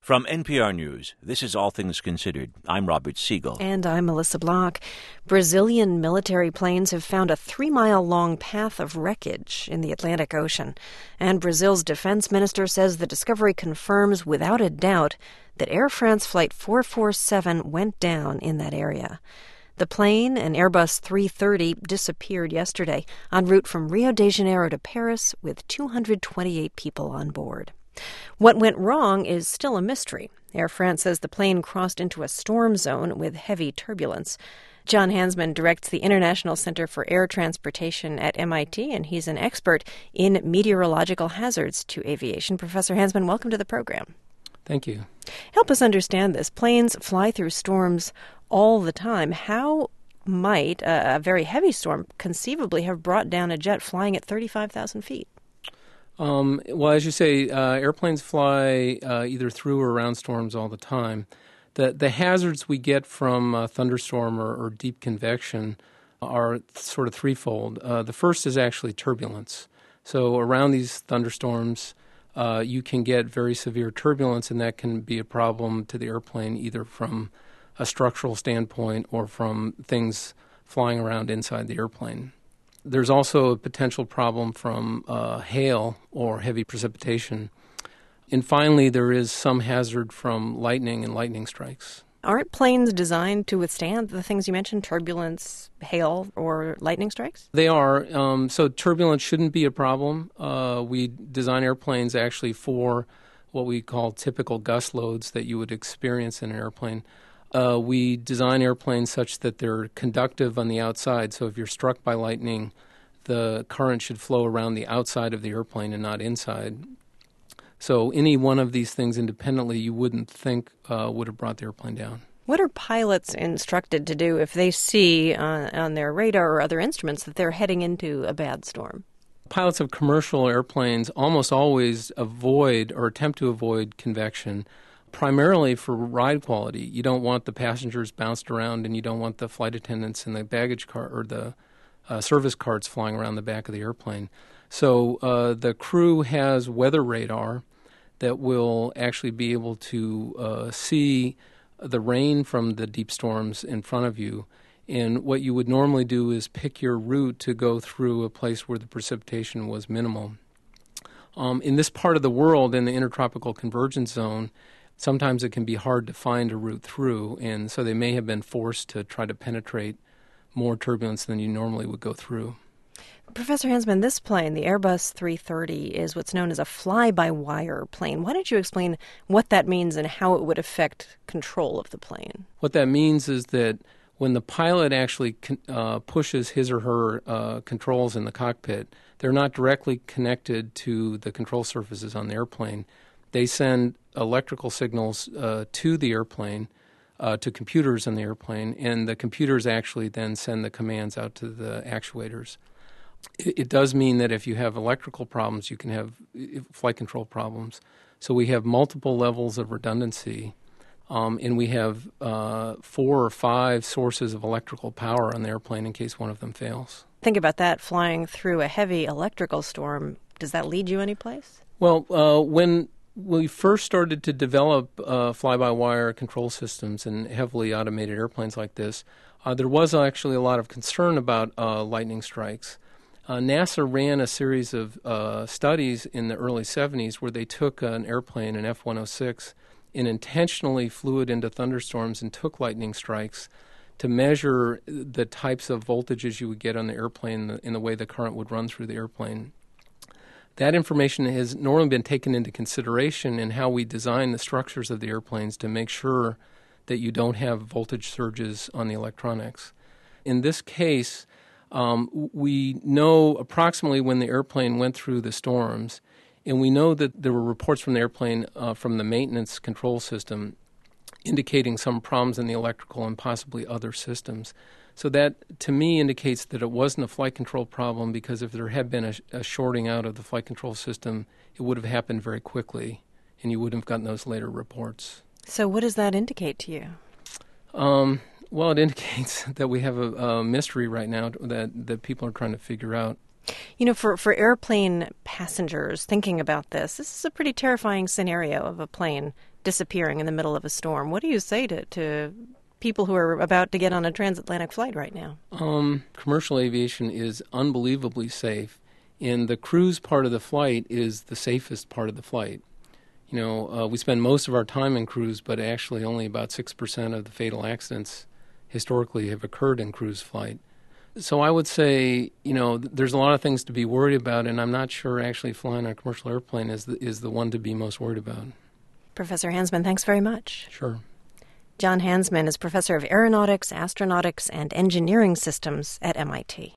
From NPR News, this is All Things Considered. I'm Robert Siegel. And I'm Melissa Block. Brazilian military planes have found a 3-mile-long path of wreckage in the Atlantic Ocean. And Brazil's defense minister says the discovery confirms without a doubt that Air France Flight 447 went down in that area. The plane, an Airbus 330, disappeared yesterday en route from Rio de Janeiro to Paris with 228 people on board. What went wrong is still a mystery. Air France says the plane crossed into a storm zone with heavy turbulence. John Hansman directs the International Center for Air Transportation at MIT, and he's an expert in meteorological hazards to aviation. Professor Hansman, welcome to the program. Thank you. Help us understand this. Planes fly through storms all the time. How might a very heavy storm conceivably have brought down a jet flying at 35,000 feet? Well, as you say, airplanes fly either through or around storms all the time. The hazards we get from a thunderstorm or deep convection are sort of threefold. The first is actually turbulence. So around these thunderstorms, you can get very severe turbulence, and that can be a problem to the airplane either from a structural standpoint or from things flying around inside the airplane. There's also a potential problem from hail or heavy precipitation. And finally, there is some hazard from lightning and lightning strikes. Aren't planes designed to withstand the things you mentioned, turbulence, hail, or lightning strikes? They are. So turbulence shouldn't be a problem. We design airplanes actually for what we call typical gust loads that you would experience in an airplane. We design airplanes such that they're conductive on the outside. So if you're struck by lightning, the current should flow around the outside of the airplane and not inside. So any one of these things independently you wouldn't think would have brought the airplane down. What are pilots instructed to do if they see on their radar or other instruments that they're heading into a bad storm? Pilots of commercial airplanes almost always avoid or attempt to avoid convection, primarily for ride quality. You don't want the passengers bounced around, and you don't want the flight attendants and the baggage car or the service carts flying around the back of the airplane. So the crew has weather radar that will actually be able to see the rain from the deep storms in front of you. And what you would normally do is pick your route to go through a place where the precipitation was minimal. In this part of the world, in the intertropical convergence zone, sometimes it can be hard to find a route through, and so they may have been forced to try to penetrate more turbulence than you normally would go through. Professor Hansman, this plane, the Airbus 330, is what's known as a fly-by-wire plane. Why don't you explain what that means and how it would affect control of the plane? What that means is that when the pilot actually pushes his or her controls in the cockpit, they're not directly connected to the control surfaces on the airplane. They send electrical signals to the airplane, to computers in the airplane, and the computers actually then send the commands out to the actuators. It does mean that if you have electrical problems, you can have flight control problems. So we have multiple levels of redundancy, and we have 4 or 5 sources of electrical power on the airplane in case one of them fails. Think about that, flying through a heavy electrical storm. Does that lead you anyplace? Well, when we first started to develop fly-by-wire control systems and heavily automated airplanes like this, there was actually a lot of concern about lightning strikes. NASA ran a series of studies in the early 70s where they took an airplane, an F-106, and intentionally flew it into thunderstorms and took lightning strikes to measure the types of voltages you would get on the airplane in the way the current would run through the airplane. That information has normally been taken into consideration in how we design the structures of the airplanes to make sure that you don't have voltage surges on the electronics. In this case, we know approximately when the airplane went through the storms, and we know that there were reports from the airplane from the maintenance control system indicating some problems in the electrical and possibly other systems. So that, to me, indicates that it wasn't a flight control problem, because if there had been a shorting out of the flight control system, it would have happened very quickly, and you wouldn't have gotten those later reports. So what does that indicate to you? Well, it indicates that we have a mystery right now that people are trying to figure out. You know, for airplane passengers thinking about this is a pretty terrifying scenario of a plane disappearing in the middle of a storm. What do you say to people who are about to get on a transatlantic flight right now? Commercial aviation is unbelievably safe, and the cruise part of the flight is the safest part of the flight. We spend most of our time in cruise, but actually only about 6% of the fatal accidents historically have occurred in cruise flight. So I would say, there's a lot of things to be worried about, and I'm not sure actually flying on a commercial airplane is the one to be most worried about. Professor Hansman, thanks very much. Sure. John Hansman is professor of aeronautics, astronautics, and engineering systems at MIT.